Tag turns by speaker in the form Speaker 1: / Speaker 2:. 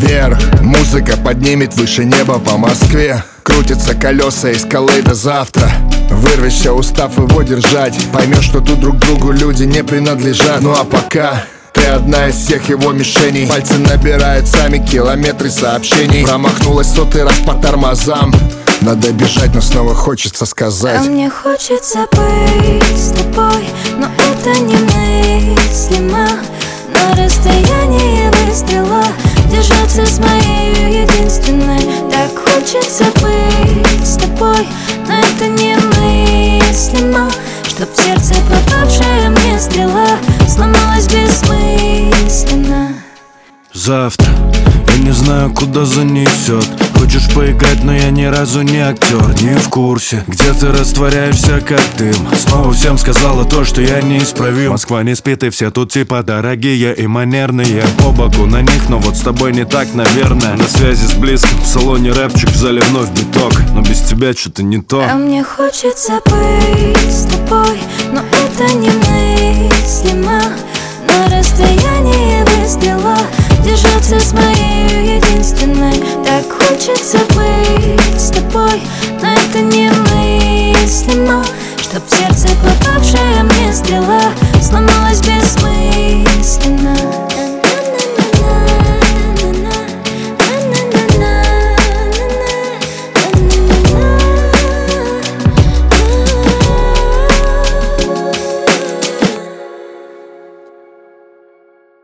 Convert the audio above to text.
Speaker 1: вверх. Музыка поднимет выше неба по Москве. Крутятся колеса из скалы до завтра. Вырвешься, устав его держать. Поймешь, что тут друг другу люди не принадлежат. Ну а пока ты одна из всех его мишеней. Пальцы набирают сами километры сообщений. Промахнулась 100-й раз по тормозам. Надо бежать, но снова хочется сказать:
Speaker 2: а мне хочется быть с тобой, но это немыслимо. На расстоянии выстрела держаться с моей единственной. Так хочется быть с тобой, но это немыслимо. Чтоб в сердце попавшая мне стрела сломалась бессмысленно.
Speaker 3: Завтра я не знаю, куда занесет. Хочешь поиграть, но я ни разу не актер. Не в курсе, где ты растворяешься как дым. Снова всем сказала то, что я неисправим. Москва не спит и все тут типа дорогие и манерные. По боку на них, но вот с тобой не так, наверное. На связи с близким, в салоне рэпчик, в зале вновь биток. Но без тебя что-то не то.
Speaker 2: А мне хочется быть с тобой, но это немыслимо. На расстоянии выстрела